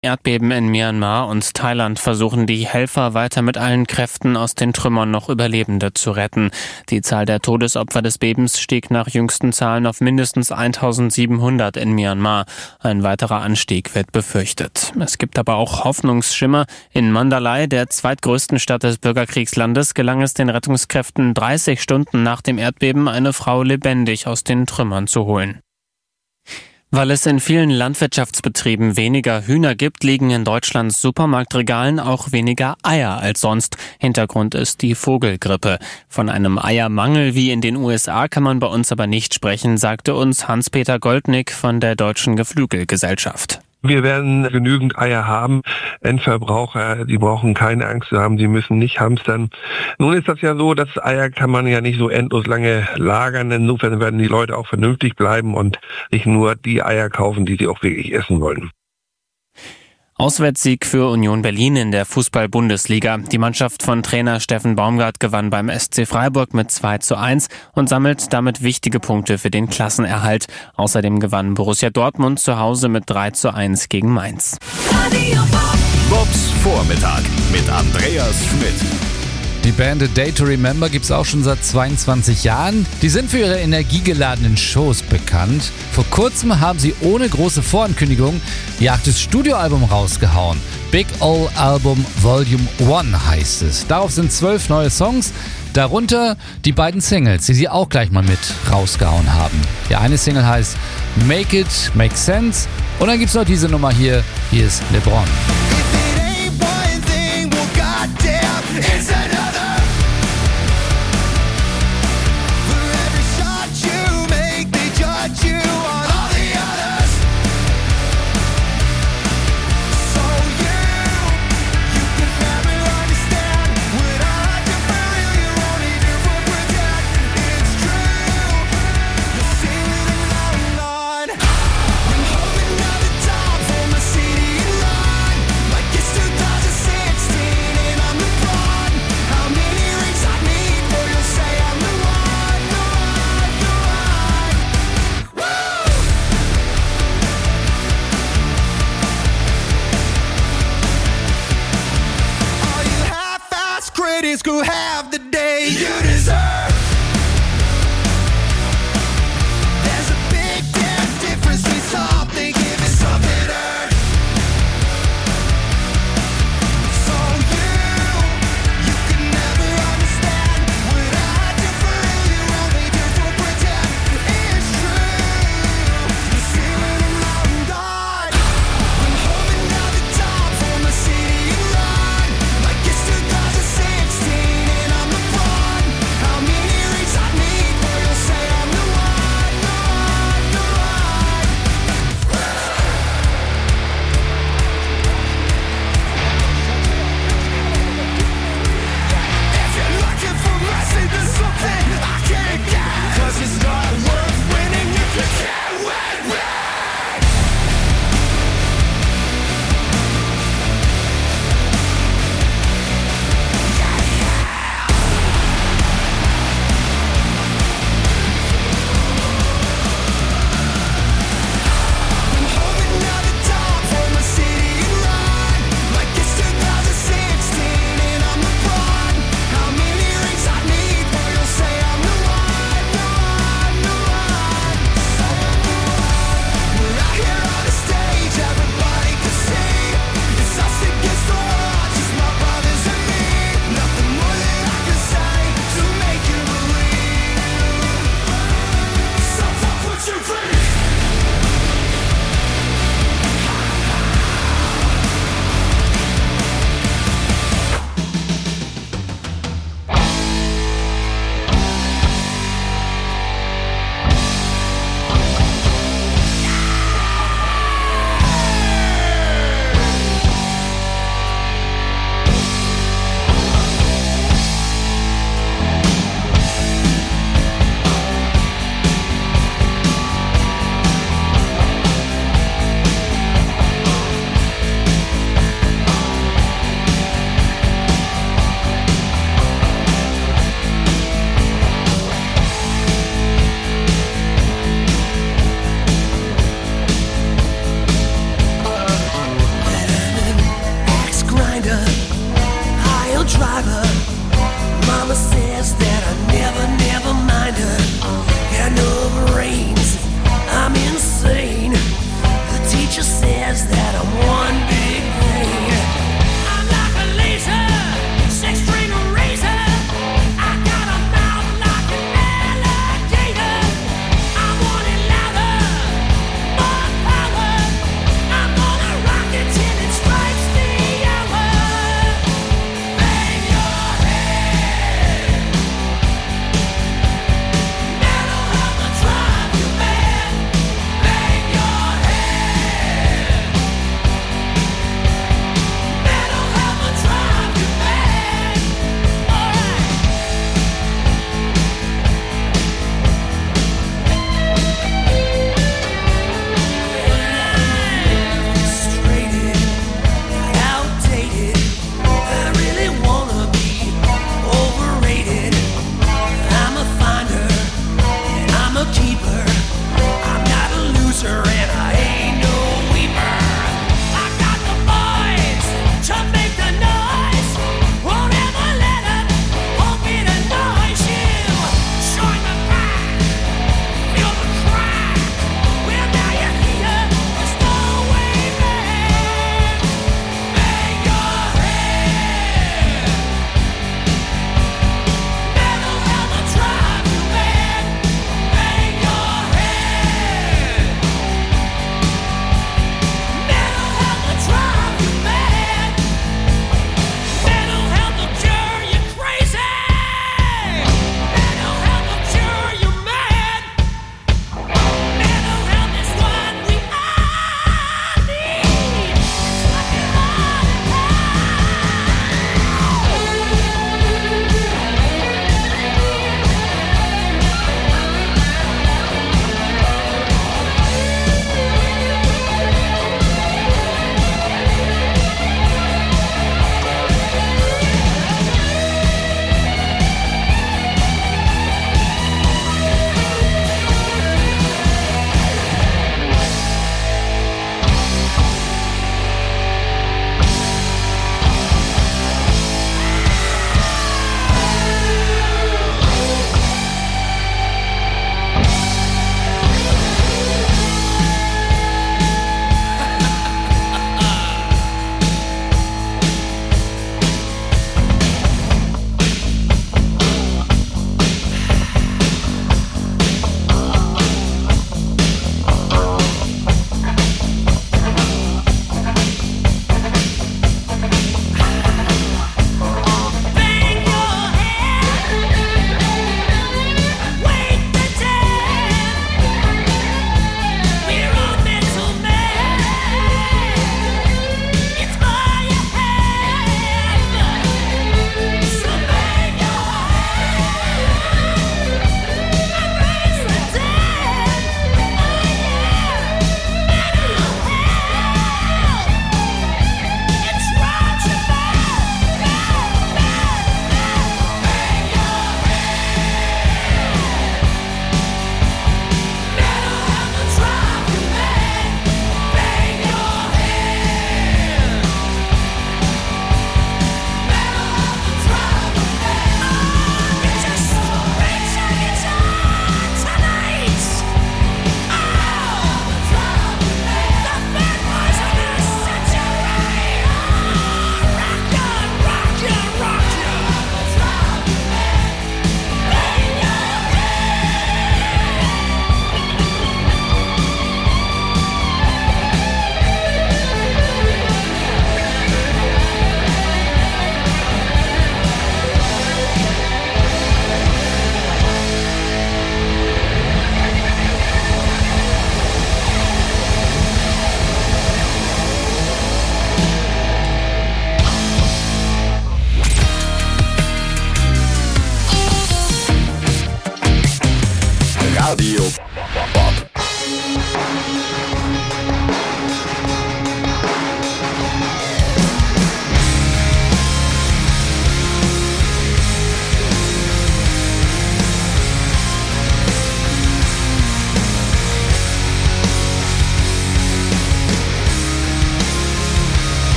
Erdbeben in Myanmar und Thailand versuchen die Helfer weiter mit allen Kräften aus den Trümmern noch Überlebende zu retten. Die Zahl der Todesopfer des Bebens stieg nach jüngsten Zahlen auf mindestens 1700 in Myanmar. Ein weiterer Anstieg wird befürchtet. Es gibt aber auch Hoffnungsschimmer. In Mandalay, der zweitgrößten Stadt des Bürgerkriegslandes, gelang es den Rettungskräften 30 Stunden nach dem Erdbeben, eine Frau lebendig aus den Trümmern zu holen. Weil es in vielen Landwirtschaftsbetrieben weniger Hühner gibt, liegen in Deutschlands Supermarktregalen auch weniger Eier als sonst. Hintergrund ist die Vogelgrippe. Von einem Eiermangel wie in den USA kann man bei uns aber nicht sprechen, sagte uns Hans-Peter Goldnick von der Deutschen Geflügelgesellschaft. Wir werden genügend Eier haben. Endverbraucher, die brauchen keine Angst zu haben, sie müssen nicht hamstern. Nun ist das ja so, dass Eier kann man ja nicht so endlos lange lagern. Insofern werden die Leute auch vernünftig bleiben und nicht nur die Eier kaufen, die sie auch wirklich essen wollen. Auswärtssieg für Union Berlin in der Fußball-Bundesliga. Die Mannschaft von Trainer Steffen Baumgart gewann beim SC Freiburg mit 2:1 und sammelt damit wichtige Punkte für den Klassenerhalt. Außerdem gewann Borussia Dortmund zu Hause mit 3:1 gegen Mainz. Bobs Vormittag mit Andreas Schmidt. Die Band A Day to Remember gibt's auch schon seit 22 Jahren. Die sind für ihre energiegeladenen Shows bekannt. Vor kurzem haben sie ohne große Vorankündigung ihr 8. Studioalbum rausgehauen. Big Ol' Album Volume 1 heißt es. Darauf sind 12 neue Songs, darunter die beiden Singles, die sie auch gleich mal mit rausgehauen haben. Die eine Single heißt Make It Make Sense und dann gibt's noch diese Nummer hier ist LeBron. Critics who have the day you deserve. There's a big damn difference between something given, something earned. So you can never understand what I do for real, you only do for pretend. It's true, you see when I'm long gone. I'm holding down the top for my city and run, like it's 2016 and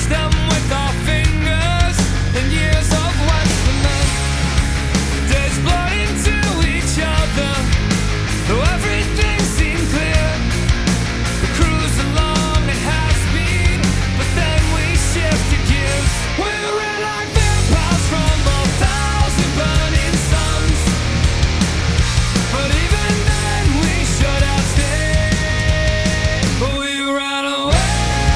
them with our fingers in years of wet cement. Days blur into each other, though everything seemed clear. The cruise along at half speed, but then we shifted gears. We ran like vampires from 1,000 burning suns, but even then we should have stayed. But we ran away.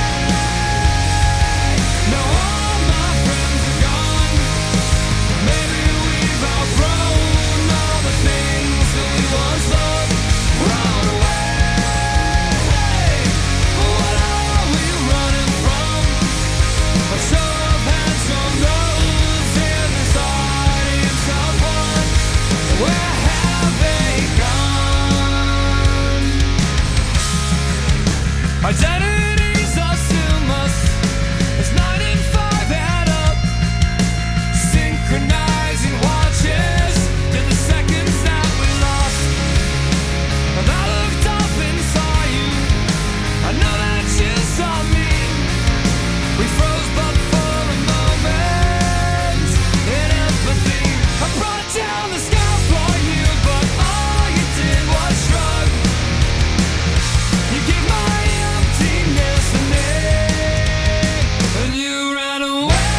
Now all my friends are gone. Maybe we've outgrown all the things that we once loved. Run away. What are we running from? A show of hands from those in this audience of one. Where have they gone? Identities assume us as 9 and 5 add up, synchronizing watches to the seconds that we lost. And I looked up and saw you, I know that you saw me. We froze but for a moment in empathy. I brought down the sky for you, but all you did was shrug. You gave my emptiness a name, and you ran away.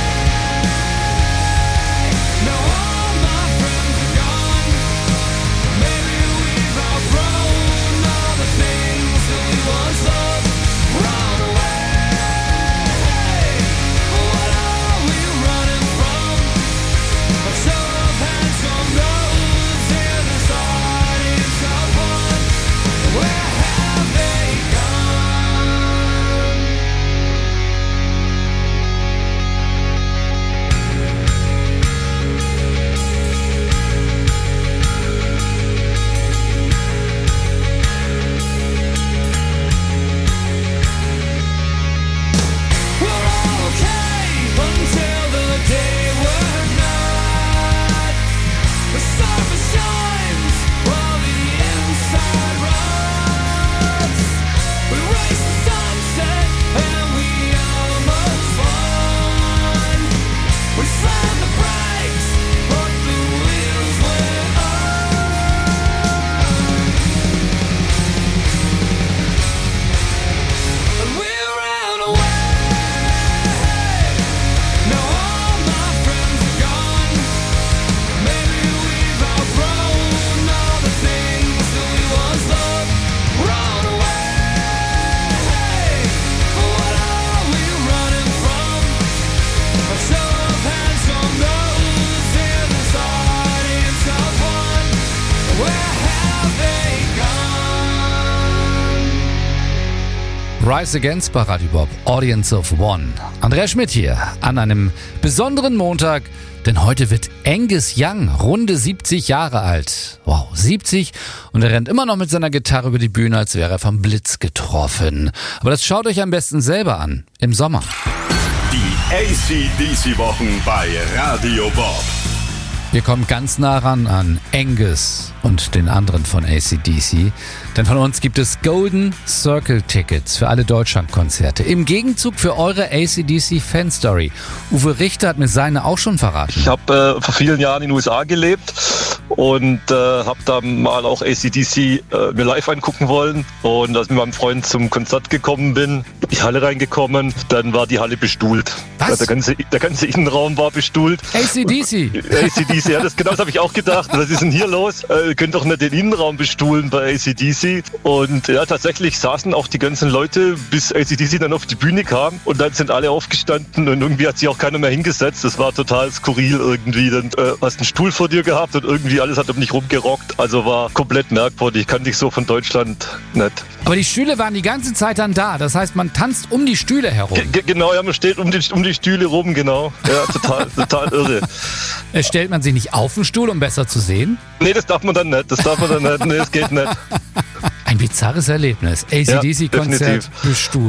Now all my friends are gone. Maybe we've outgrown all the things that we once loved. Run away. What are we running from? A show of hands from those in this audience of one. Where have they gone? We're all okay until the day we're not. The surface shines while the inside runs. We race the sunset and we almost won. We slammed the brakes, but the wheels went on. And we ran away. Now all my friends are gone. Maybe we've outgrown all the things that we once loved. Run away. What are we running from? A show of hands from those in this audience of one. Where have they gone? Rise Against bei Radio Bob, Audience of One. Andreas Schmidt hier an einem besonderen Montag, denn heute wird Angus Young runde 70 Jahre alt. Wow, 70 und er rennt immer noch mit seiner Gitarre über die Bühne, als wäre er vom Blitz getroffen. Aber das schaut euch am besten selber an, im Sommer. Die AC/DC-Wochen bei Radio Bob. Wir kommen ganz nah ran an Angus und den anderen von AC/DC. Denn von uns gibt es Golden Circle Tickets für alle Deutschlandkonzerte. Im Gegenzug für eure AC/DC-Fanstory. Uwe Richter hat mir seine auch schon verraten. Ich habe vor vielen Jahren in den USA gelebt und habe da mal auch AC/DC mir live angucken wollen. Und als ich mit meinem Freund zum Konzert gekommen bin, die Halle reingekommen, dann war die Halle bestuhlt. Was? Der ganze Innenraum war bestuhlt. AC/DC. AC/DC, ja, das habe ich auch gedacht. Was ist denn hier los? Ihr könnt doch nicht den Innenraum bestuhlen bei AC/DC. Und ja, tatsächlich saßen auch die ganzen Leute, bis AC/DC dann auf die Bühne kam. Und dann sind alle aufgestanden und irgendwie hat sich auch keiner mehr hingesetzt. Das war total skurril irgendwie. Dann hast einen Stuhl vor dir gehabt und irgendwie alles hat um dich rumgerockt. Also war komplett merkwürdig. Kannte ich so von Deutschland nicht. Aber die Stühle waren die ganze Zeit dann da. Das heißt, man tanzt um die Stühle herum. Genau, ja, man steht um die Stühle rum, genau. Ja, total irre. Stellt man sich nicht auf den Stuhl, um besser zu sehen? Nee, das darf man dann nicht. Nee, das geht nicht. Ein bizarres Erlebnis. AC/DC-Konzert definitiv. bestuhlt.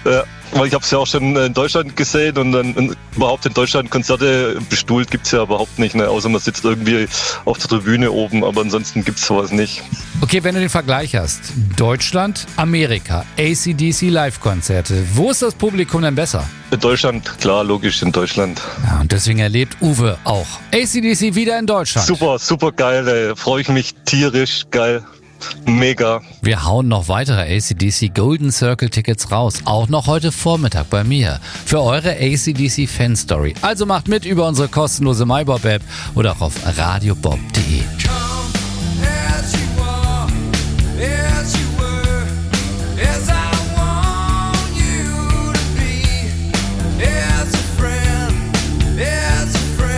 Weil ich habe es ja auch schon in Deutschland gesehen und dann überhaupt in Deutschland Konzerte bestuhlt gibt's ja überhaupt nicht, ne? Außer man sitzt irgendwie auf der Tribüne oben, aber ansonsten gibt's sowas nicht. Okay, wenn du den Vergleich hast, Deutschland, Amerika, AC/DC Live-Konzerte, wo ist das Publikum denn besser? In Deutschland, klar, logisch, in Deutschland. Ja, und deswegen erlebt Uwe auch AC/DC wieder in Deutschland. Super, super geil, ey. Freue ich mich tierisch, geil. Mega. Wir hauen noch weitere AC/DC Golden Circle Tickets raus, auch noch heute Vormittag bei mir, für eure AC/DC Fan Story. Also macht mit über unsere kostenlose MyBob App oder auch auf radiobob.de. As you are, as you were, as I want you to be, as a friend, as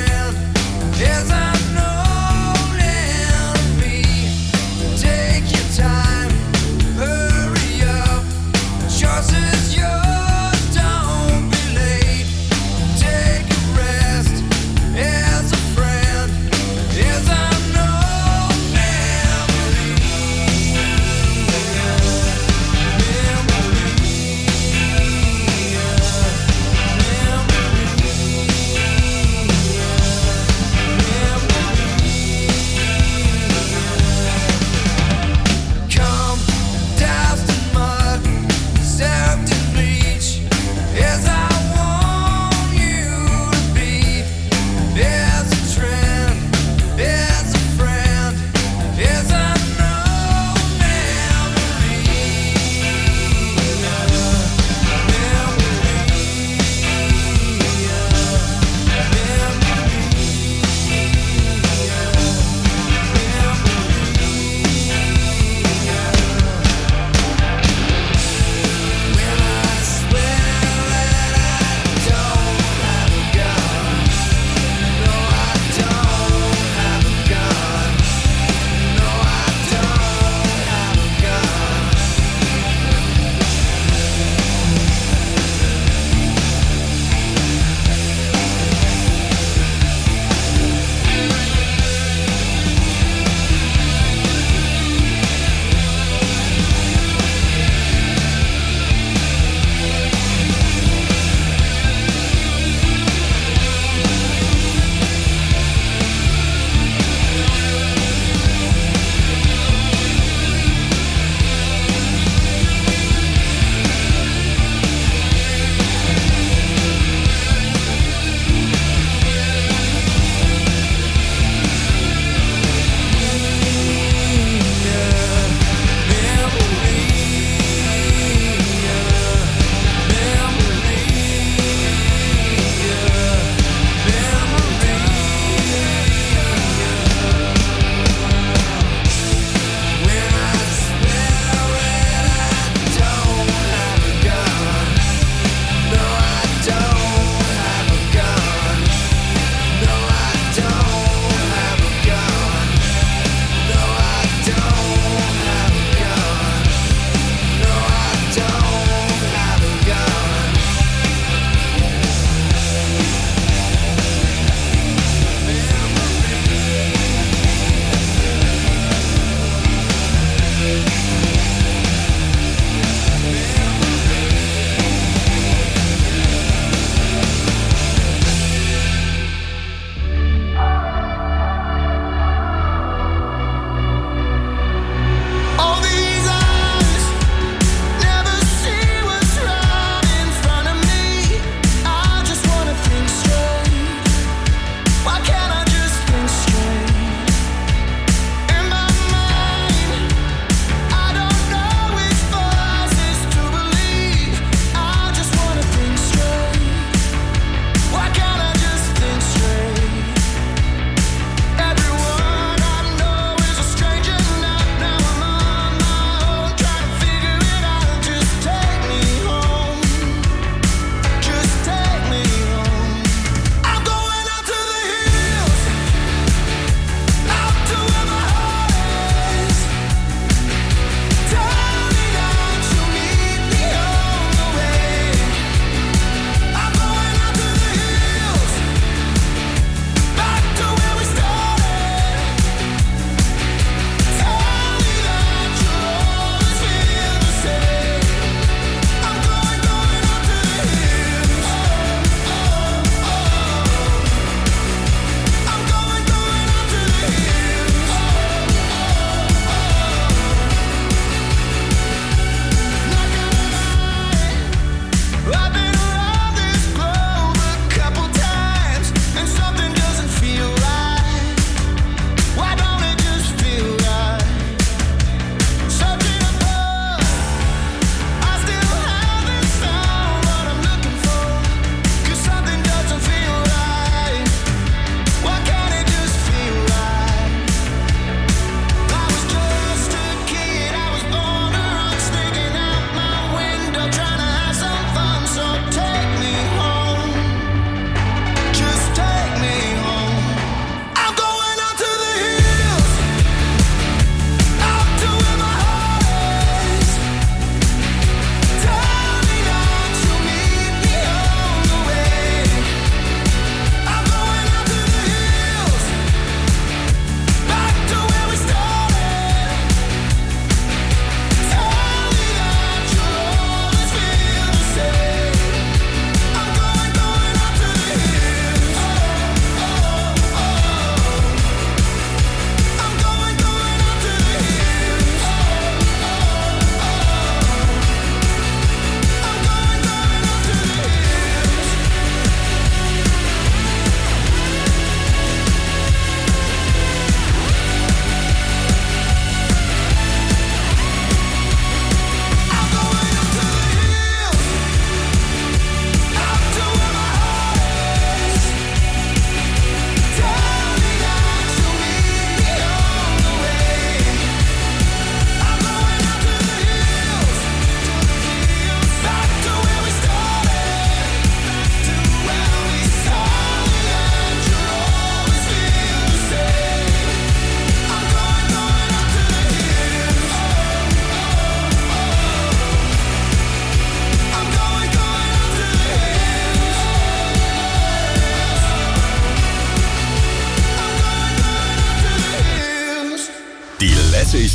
I'm known and me. Take your time, hurry up. Choice is yours, don't be late. Take a rest, as a friend, as I'm known.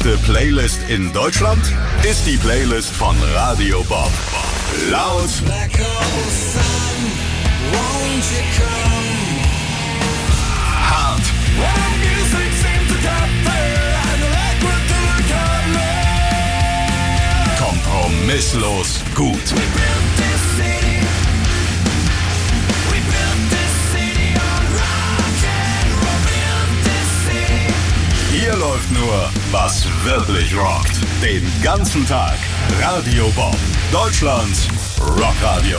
beste Playlist in Deutschland? Ist die Playlist von Radio Bob. Laut, hart, kompromisslos gut. Hier läuft nur, was wirklich rockt. Den ganzen Tag. Radio Bob. Deutschlands Rockradio.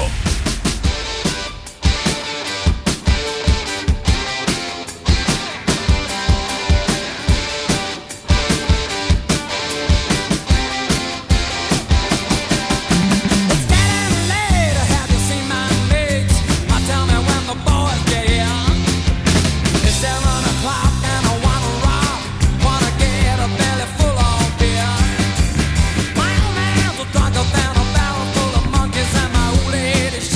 Drunker than a barrel full of monkeys and my old lady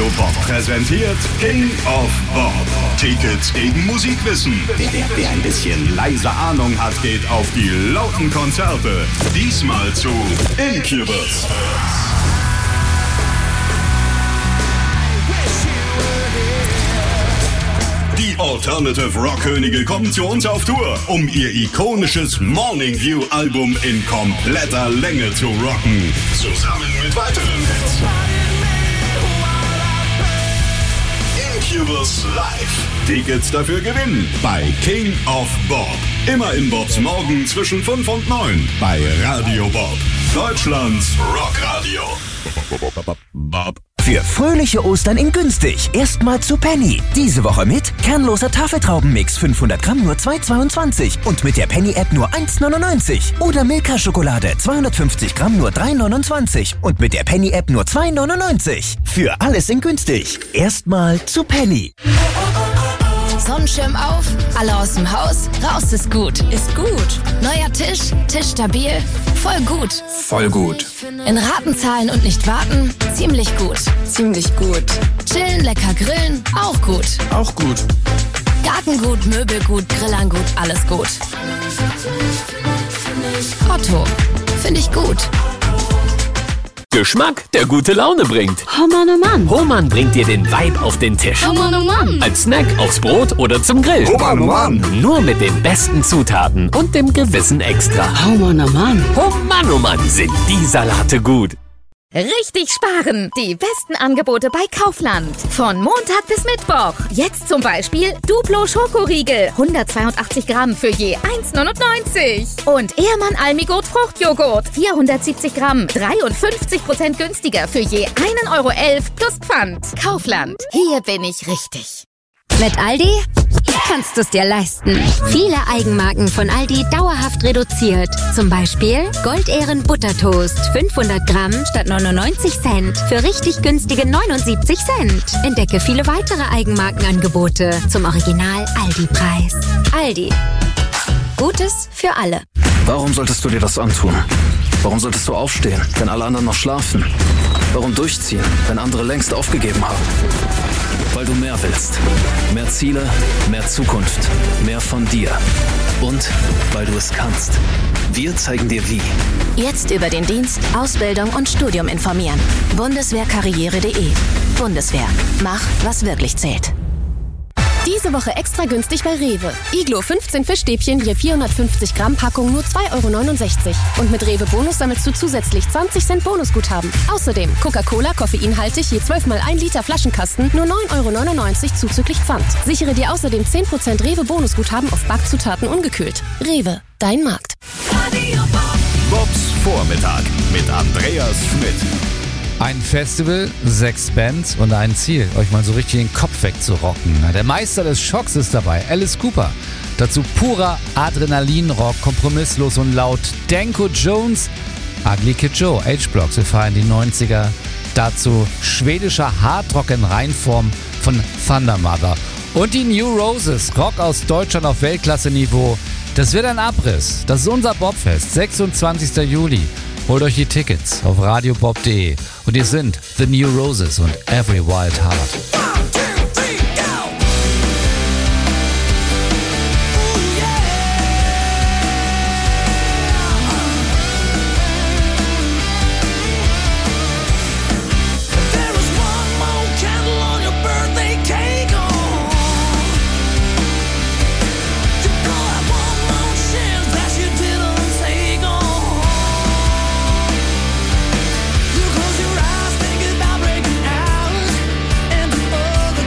Bob präsentiert King of Bob. Tickets gegen Musikwissen. Wer ein bisschen leise Ahnung hat, geht auf die lauten Konzerte. Diesmal zu Incubus. Die Alternative Rock-Könige kommen zu uns auf Tour, um ihr ikonisches Morning View-Album in kompletter Länge zu rocken. Zusammen mit weiteren Hits. Incubus Live. Tickets dafür gewinnen bei King of Bob. Immer in Bobs Morgen zwischen 5 und 9 bei Radio Bob. Deutschlands Rockradio. Bob. Für fröhliche Ostern in günstig. Erstmal zu Penny. Diese Woche mit kernloser Tafeltraubenmix 500 Gramm nur 2,22 und mit der Penny-App nur 1,99. Oder Milka-Schokolade 250 Gramm nur 3,29 und mit der Penny-App nur 2,99. Für alles in günstig. Erstmal zu Penny. Sonnenschirm auf, alle aus dem Haus, raus ist gut. Ist gut. Neuer Tisch, Tisch stabil, voll gut. Voll gut. In Raten zahlen und nicht warten, ziemlich gut. Ziemlich gut. Chillen, lecker grillen, auch gut. Auch gut. Gartengut, Möbelgut, Grillangut, alles gut. Otto, finde ich gut. Geschmack, der gute Laune bringt. Oh Mann, oh Mann. Hohmann bringt dir den Vibe auf den Tisch. Oh Mann, oh Mann. Als Snack, aufs Brot oder zum Grill. Hohmann, oh Mann. Nur mit den besten Zutaten und dem gewissen Extra. Oh Mann, oh Mann. Oh Mann, sind die Salate gut. Richtig sparen! Die besten Angebote bei Kaufland. Von Montag bis Mittwoch. Jetzt zum Beispiel Duplo Schokoriegel. 182 Gramm für je 1,99. Und Ehrmann Almigurt Fruchtjoghurt. 470 Gramm. 53% günstiger für je 1,11 Euro plus Pfand. Kaufland. Hier bin ich richtig. Mit Aldi kannst du es dir leisten. Viele Eigenmarken von Aldi dauerhaft reduziert. Zum Beispiel Goldehren Buttertoast, 500 Gramm statt 99 Cent für richtig günstige 79 Cent. Entdecke viele weitere Eigenmarkenangebote zum Original Aldi-Preis. Aldi. Gutes für alle. Warum solltest du dir das antun? Warum solltest du aufstehen, wenn alle anderen noch schlafen? Warum durchziehen, wenn andere längst aufgegeben haben? Weil du mehr willst. Mehr Ziele, mehr Zukunft, mehr von dir. Und weil du es kannst. Wir zeigen dir wie. Jetzt über den Dienst, Ausbildung und Studium informieren. Bundeswehrkarriere.de. Bundeswehr. Mach, was wirklich zählt. Diese Woche extra günstig bei Rewe. Iglo 15 Fischstäbchen je 450 Gramm Packung nur 2,69 Euro. Und mit Rewe Bonus sammelst du zusätzlich 20 Cent Bonusguthaben. Außerdem Coca-Cola koffeinhaltig je 12 mal 1 Liter Flaschenkasten nur 9,99 Euro zuzüglich Pfand. Sichere dir außerdem 10% Rewe Bonusguthaben auf Backzutaten ungekühlt. Rewe, dein Markt. Bobs Vormittag mit Andreas Schmidt. Ein Festival, 6 Bands und ein Ziel, euch mal so richtig den Kopf wegzurocken. Der Meister des Schocks ist dabei, Alice Cooper. Dazu purer Adrenalinrock, kompromisslos und laut. Danko Jones, Ugly Kid Joe, H-Blocks, wir feiern die 90er. Dazu schwedischer Hardrock in Reinform von Thunder Mother. Und die New Roses, Rock aus Deutschland auf Weltklasse-Niveau. Das wird ein Abriss. Das ist unser Bobfest, 26. Juli. Holt euch die Tickets auf radiobob.de. Und hier sind The New Roses und Every Wild Heart. Close your eyes, think about breaking out into other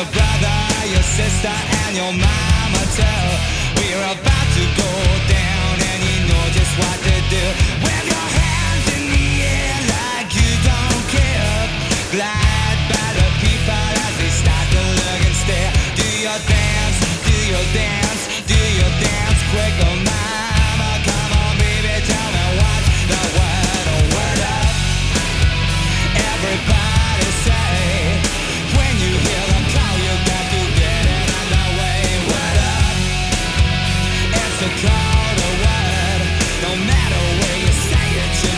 your brother, your sister, and your mama too. We're about to go down, and you know just what to do. Wave your hands in the air like you don't care. Glide by the people as they start to look and stare. Do your dance, do your dance, do your dance quick, oh mama. Come on, baby, tell me what's the word, oh word up. Everybody say, when you hear the call, you got to get it underway. Word up, it's a call to word. No matter where you say it, you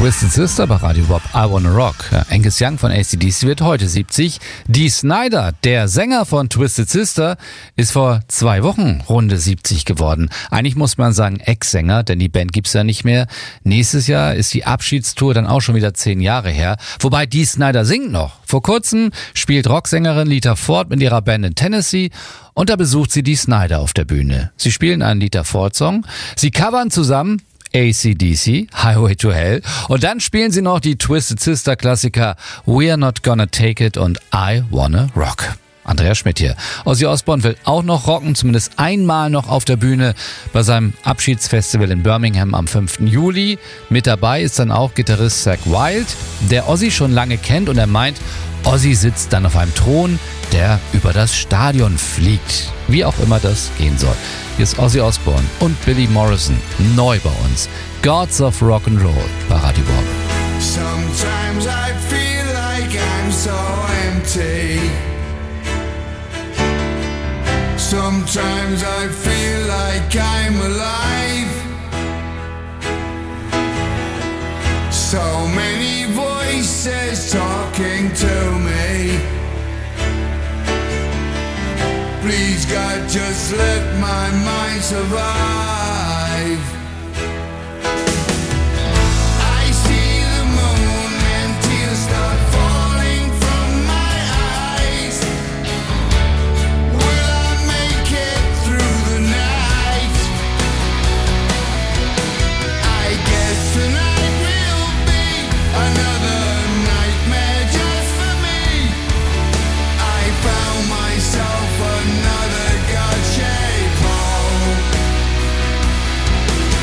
Twisted Sister bei Radio Bob, I Wanna Rock. Angus Young von AC/DC wird heute 70. Dee Snider, der Sänger von Twisted Sister, ist vor 2 Wochen Runde 70 geworden. Eigentlich muss man sagen Ex-Sänger, denn die Band gibt's ja nicht mehr. Nächstes Jahr ist die Abschiedstour dann auch schon wieder 10 Jahre her. Wobei Dee Snider singt noch. Vor kurzem spielt Rocksängerin Lita Ford mit ihrer Band in Tennessee und da besucht sie Dee Snider auf der Bühne. Sie spielen einen Lita Ford-Song. Sie covern zusammen AC/DC, Highway to Hell. Und dann spielen sie noch die Twisted Sister Klassiker We're Not Gonna Take It und I Wanna Rock. Andreas Schmidt hier. Ozzy Osbourne will auch noch rocken, zumindest einmal noch auf der Bühne bei seinem Abschiedsfestival in Birmingham am 5. Juli. Mit dabei ist dann auch Gitarrist Zakk Wylde, der Ozzy schon lange kennt und er meint, Ozzy sitzt dann auf einem Thron, der über das Stadion fliegt. Wie auch immer das gehen soll. Hier ist Ozzy Osbourne und Billy Morrison, neu bei uns. Gods of Rock'n'Roll bei Radio Bob. Sometimes I feel like I'm so empty. Sometimes I feel like I'm alive. So many voices talking to me. Please God, just let my mind survive. I see the moon and tears start falling from my eyes. Will I make it through the night? I guess tonight will be another nightmare just for me. I found myself another God-shaped hole.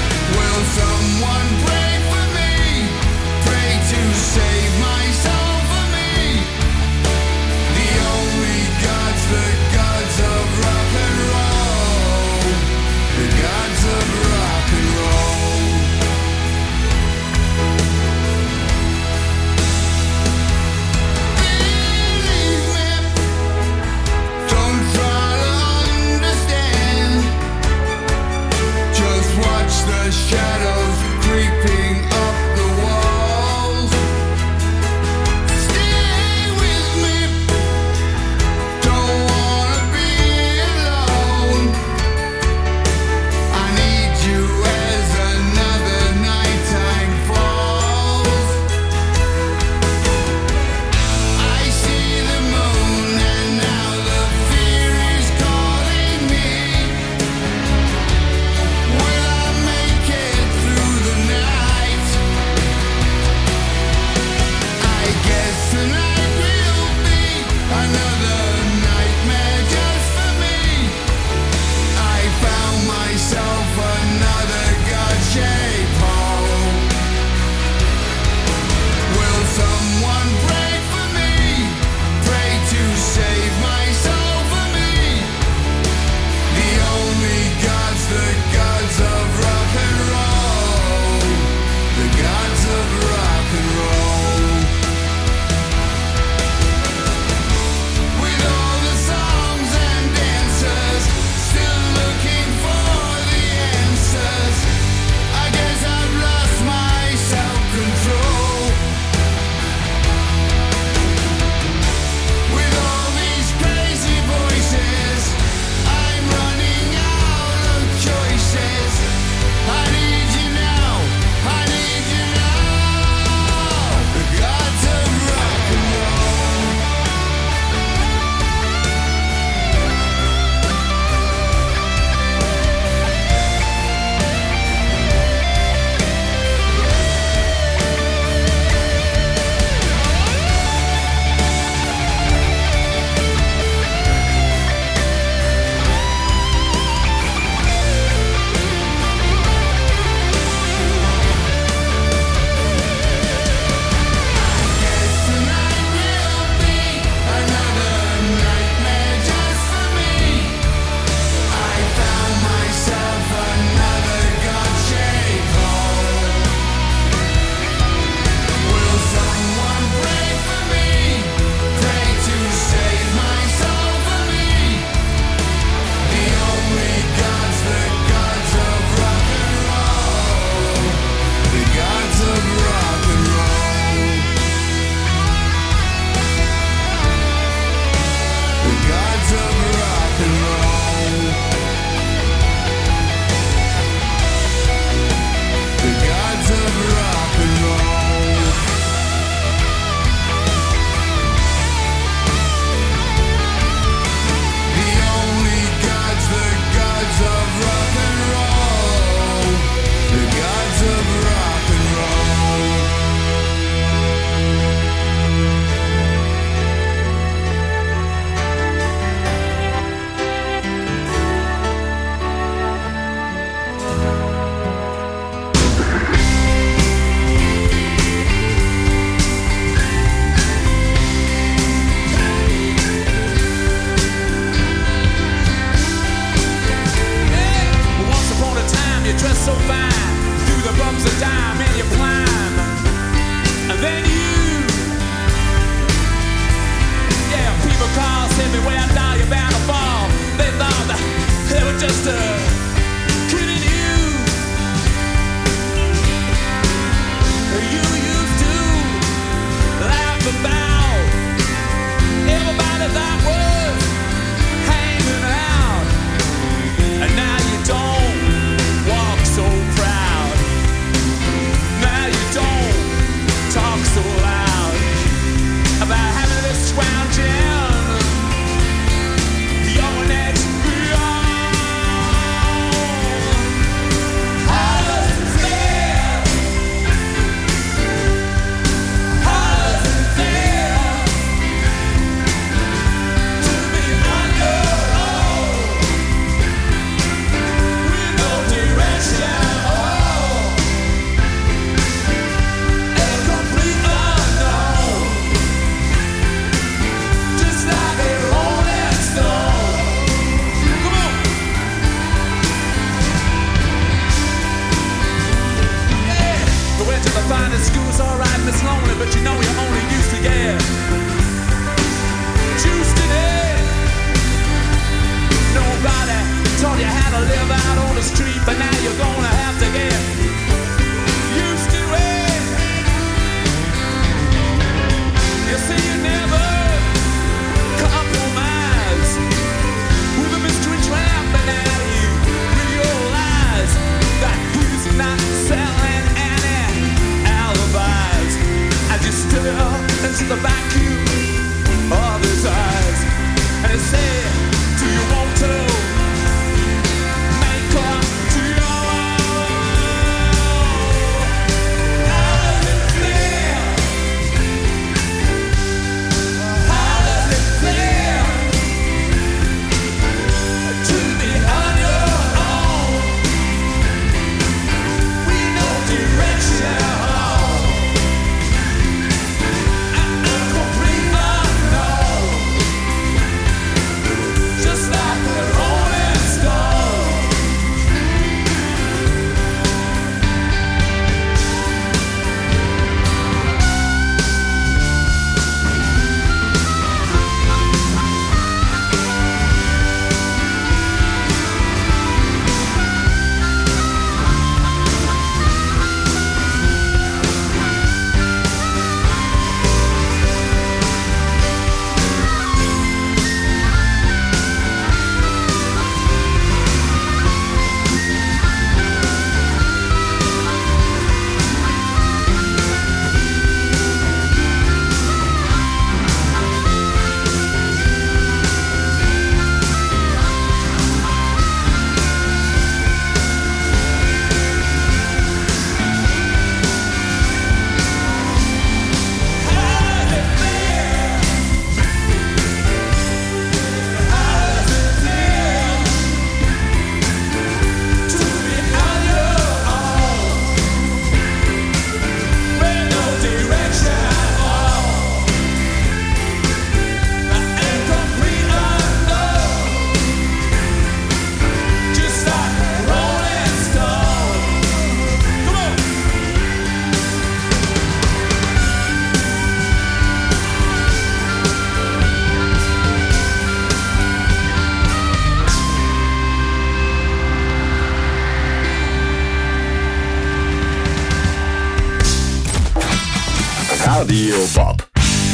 Radio Bob.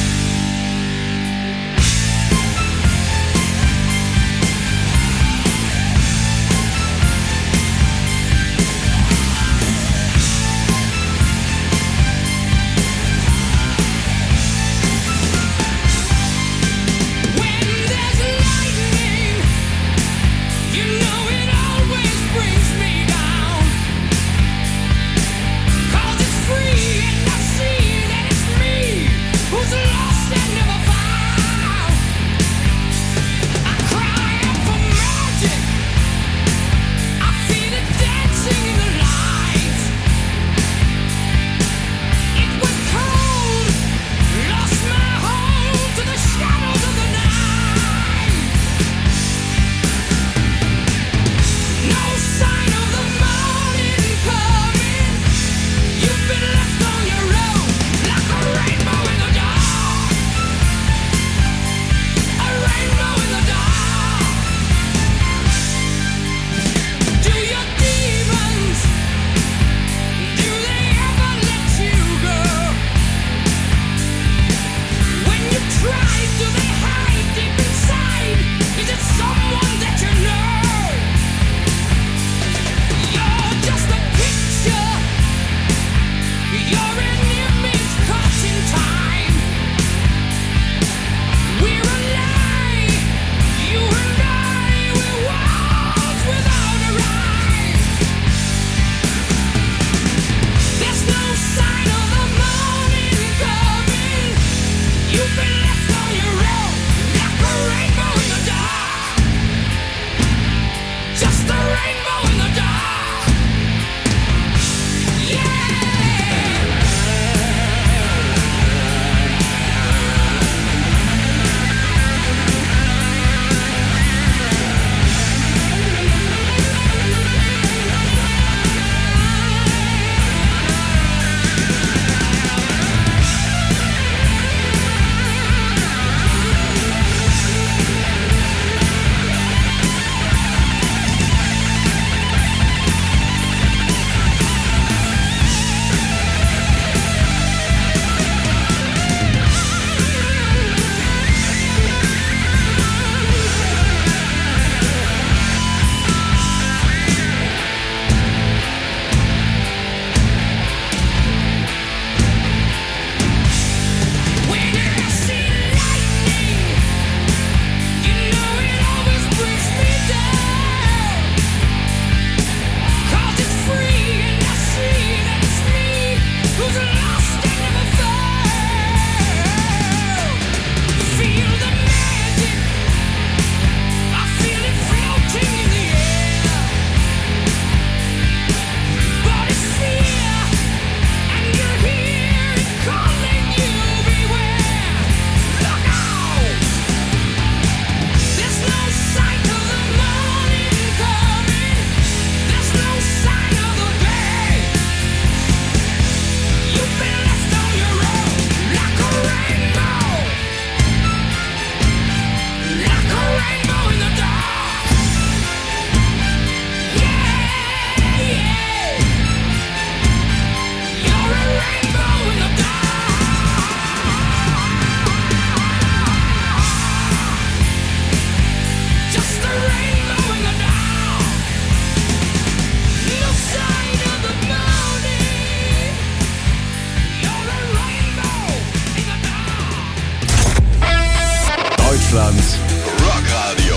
Deutschlands Rockradio.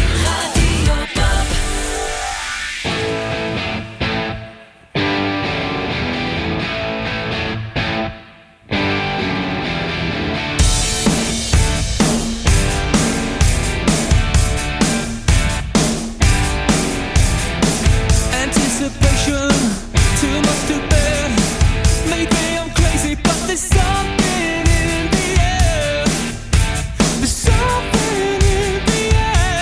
Anticipation, too much to bear. Maybe I'm crazy, but there's something in the air. There's something in the air.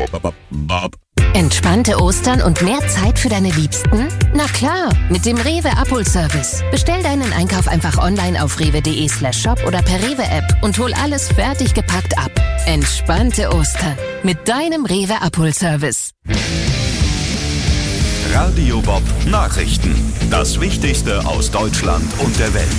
Entspannte Ostern und mehr Zeit für deine Liebsten? Na klar, mit dem Rewe Abholservice. Bestell deinen Einkauf einfach online auf rewe.de/shop oder per Rewe-App und hol alles fertig gepackt ab. Entspannte Ostern mit deinem Rewe Abholservice. Radio Bob Nachrichten. Das Wichtigste aus Deutschland und der Welt.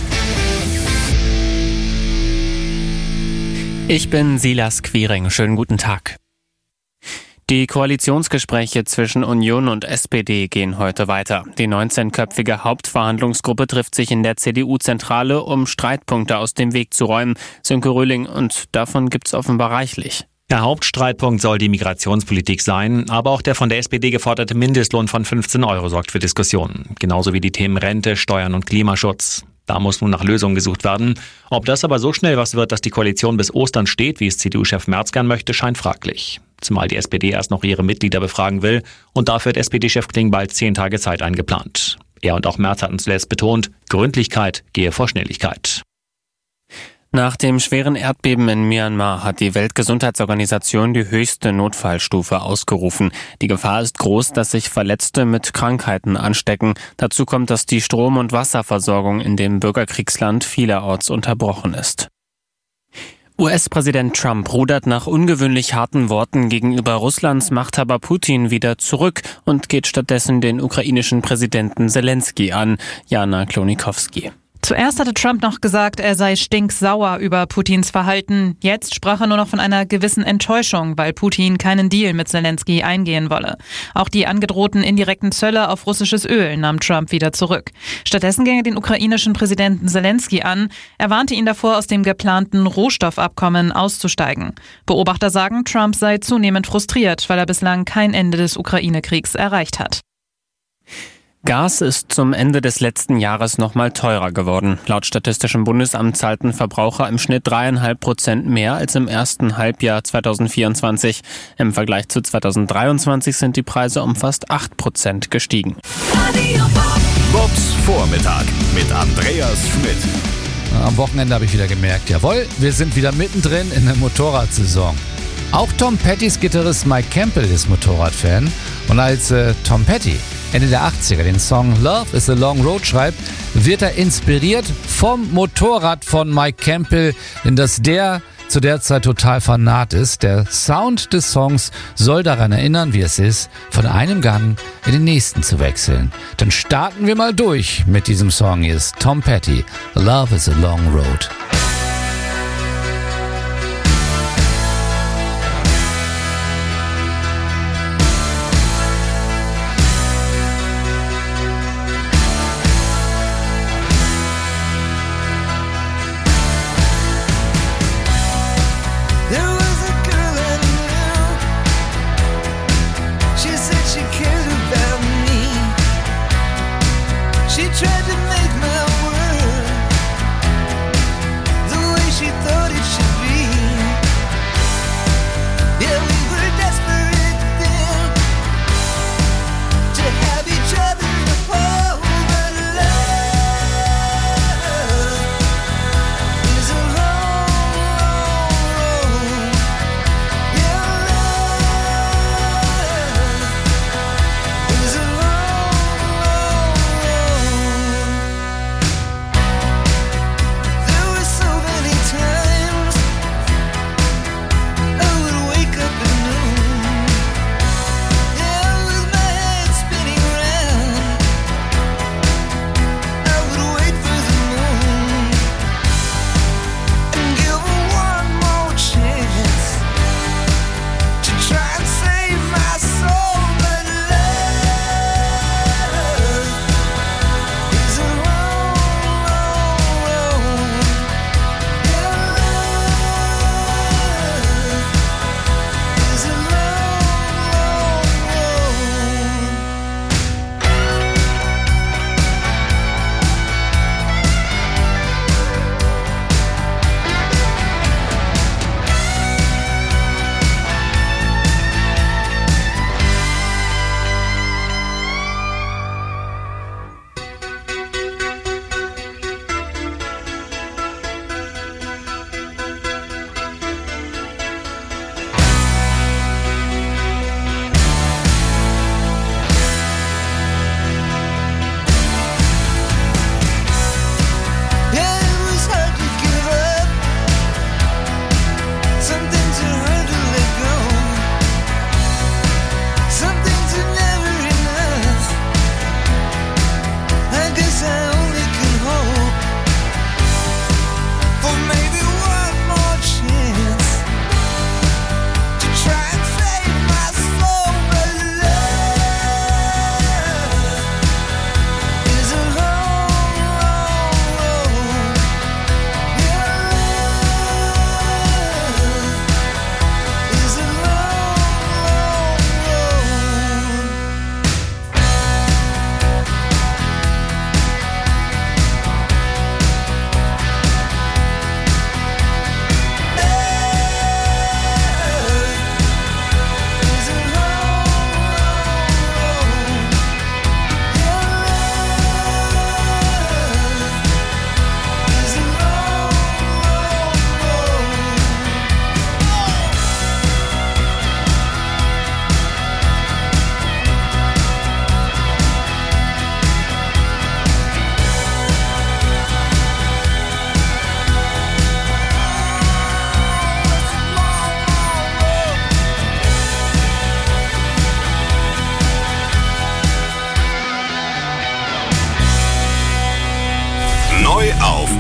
Ich bin Silas Quiring. Schönen guten Tag. Die Koalitionsgespräche zwischen Union und SPD gehen heute weiter. Die 19-köpfige Hauptverhandlungsgruppe trifft sich in der CDU-Zentrale, um Streitpunkte aus dem Weg zu räumen. Sönke Röhling, und davon gibt's offenbar reichlich. Der Hauptstreitpunkt soll die Migrationspolitik sein, aber auch der von der SPD geforderte Mindestlohn von 15 € sorgt für Diskussionen. Genauso wie die Themen Rente, Steuern und Klimaschutz. Da muss nun nach Lösungen gesucht werden. Ob das aber so schnell was wird, dass die Koalition bis Ostern steht, wie es CDU-Chef Merz gern möchte, scheint fraglich. Zumal die SPD erst noch ihre Mitglieder befragen will und dafür hat SPD-Chef Klingbeil 10 Tage Zeit eingeplant. Er und auch Merz hatten zuletzt betont, Gründlichkeit gehe vor Schnelligkeit. Nach dem schweren Erdbeben in Myanmar hat die Weltgesundheitsorganisation die höchste Notfallstufe ausgerufen. Die Gefahr ist groß, dass sich Verletzte mit Krankheiten anstecken. Dazu kommt, dass die Strom- und Wasserversorgung in dem Bürgerkriegsland vielerorts unterbrochen ist. US-Präsident Trump rudert nach ungewöhnlich harten Worten gegenüber Russlands Machthaber Putin wieder zurück und geht stattdessen den ukrainischen Präsidenten Zelensky an. Jana Klonikowski. Zuerst hatte Trump noch gesagt, er sei stinksauer über Putins Verhalten. Jetzt sprach er nur noch von einer gewissen Enttäuschung, weil Putin keinen Deal mit Zelensky eingehen wolle. Auch die angedrohten indirekten Zölle auf russisches Öl nahm Trump wieder zurück. Stattdessen ging er den ukrainischen Präsidenten Zelensky an. Er warnte ihn davor, aus dem geplanten Rohstoffabkommen auszusteigen. Beobachter sagen, Trump sei zunehmend frustriert, weil er bislang kein Ende des Ukraine-Kriegs erreicht hat. Gas ist zum Ende des letzten Jahres nochmal teurer geworden. Laut Statistischem Bundesamt zahlten Verbraucher im Schnitt 3,5% mehr als im ersten Halbjahr 2024. Im Vergleich zu 2023 sind die Preise um fast 8% gestiegen. Bobs Vormittag mit Andreas Schmidt. Am Wochenende habe ich wieder gemerkt, jawohl, wir sind wieder mittendrin in der Motorradsaison. Auch Tom Pettys Gitarrist Mike Campbell ist Motorradfan. Und als Tom Petty Ende der 80er den Song Love is a Long Road schreibt, wird er inspiriert vom Motorrad von Mike Campbell, in das der zu der Zeit total fanat ist. Der Sound des Songs soll daran erinnern, wie es ist, von einem Gang in den nächsten zu wechseln. Dann starten wir mal durch mit diesem Song. Hier ist Tom Petty, Love is a Long Road. She tried to make my world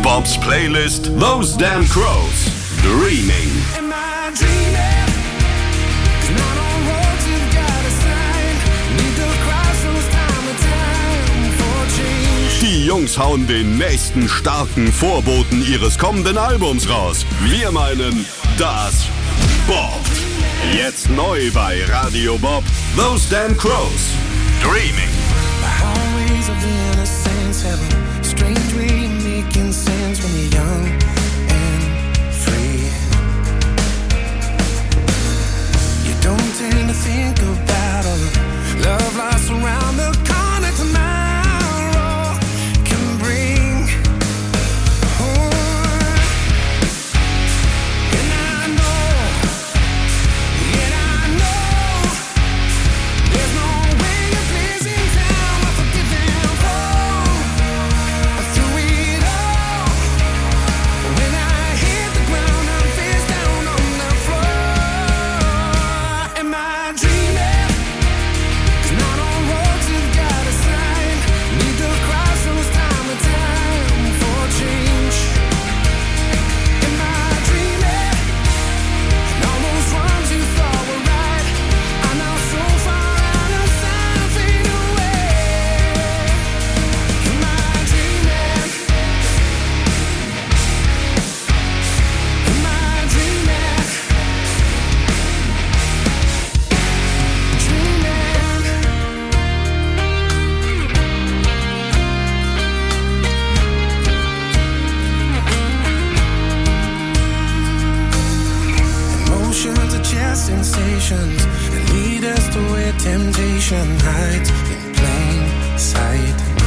Bobs Playlist Those Damn Crows. Dreaming. Die Jungs hauen den nächsten starken Vorboten ihres kommenden Albums raus. Wir meinen das Bob. Jetzt neu bei Radio Bob. Those Damn Crows. Dreaming. Don't tend to think about all the love lost around the corner tomorrow can bring. And I know there's no way a pleasing time of forgiving fall through it all. When I hit the ground, I'm face down on the floor. Am I dreaming? 'Cause not all roads have got a sign. Need to cross those time and time for change. Am I dreaming? And all those wrongs you thought were right are now so far out of sight, fade away. Am I dreaming? Am I dreaming? Emotions are just sensations that lead us to where temptation hides in plain sight.